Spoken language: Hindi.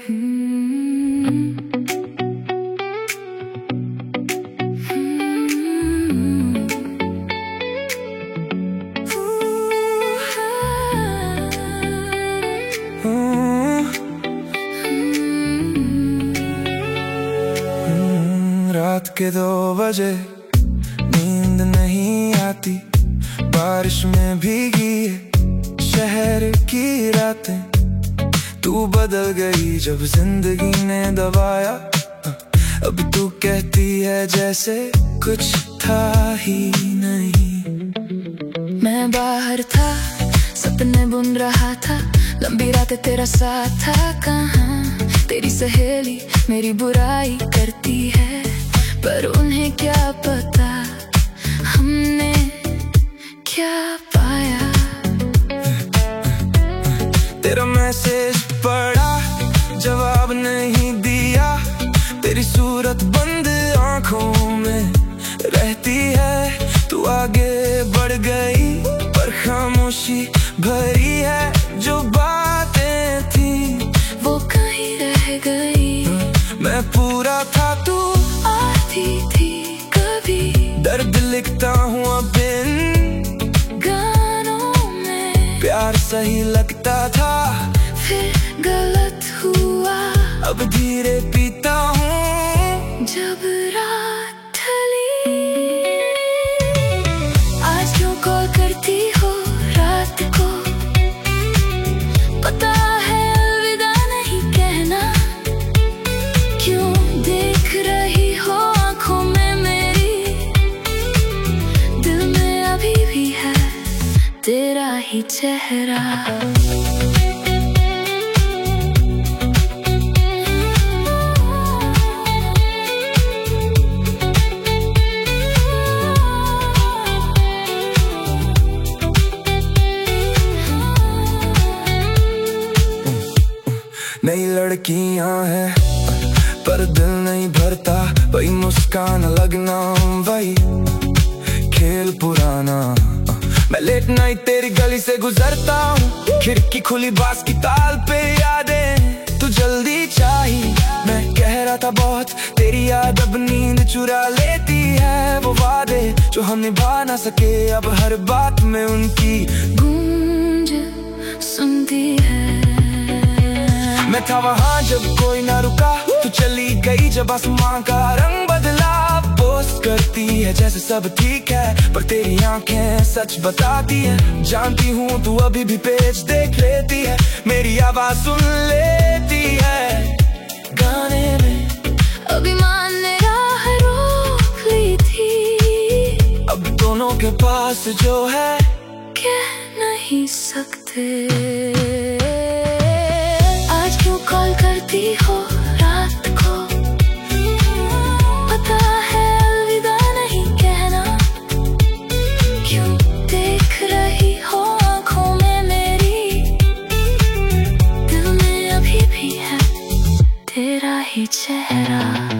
रात के 2 बजे नींद नहीं आती, बारिश में भीगी है शहर की रातें। तू बदल गई जब जिंदगी ने दबाया, अब तू कहती है जैसे कुछ था ही नहीं। मैं बाहर था, सपने बुन रहा था, लंबी रातें तेरा साथ था। कहाँ तेरी सहेली मेरी बुराई करती है, पर उन्हें क्या पता हमने क्या पाया। तेरा मैसेज पढ़ा, जवाब नहीं दिया, तेरी सूरत बंद आंखों में रहती है। तू आगे बढ़ गई पर खामोशी भरी है, जो बातें थी वो कहीं रह गई। मैं पूरा था, तू आती थी कभी, दर्द लिखता हूँ अब इन गानों में। प्यार सही लगता था, फिर गलत हुआ, अब धीरे पीता हूँ जब रात ढली। आज क्यों कॉल करती हो रात को, पता है अलविदा नहीं कहना। क्यों देख रही हो आंखों में मेरी, दिल में अभी भी है तेरा ही चेहरा। नई लड़कियां हैं पर दिल नहीं भरता, वही मुस्कान लगना वही खेल पुराना। मैं लेट नाइट तेरी गली से गुजरता हूँ, खिड़की खुली बास की ताल पे यादें तू जल्दी चाहिए। मैं कह रहा था बहुत, तेरी याद अब नींद चुरा लेती है। वो वादे जो हम निभा ना सके, अब हर बात में उनकी गूंज सुनती है। मैं था वहाँ जब कोई ना रुका, तू चली गई जब आसमां का रंग बदला। पोस्ट करती है जैसे सब ठीक है, पर तेरी आंखें सच बताती है। जानती हूँ तू अभी भी पेज देख लेती है, मेरी आवाज सुन लेती है गाने में। अभिमान ने राह रोक ली थी, अब दोनों के पास जो है कह नहीं सकते। कॉल करती हो रात को, पता है अलविदा नहीं कहना। क्यों देख रही हो आंखों में मेरी, दिल में अभी भी है तेरा ही चेहरा।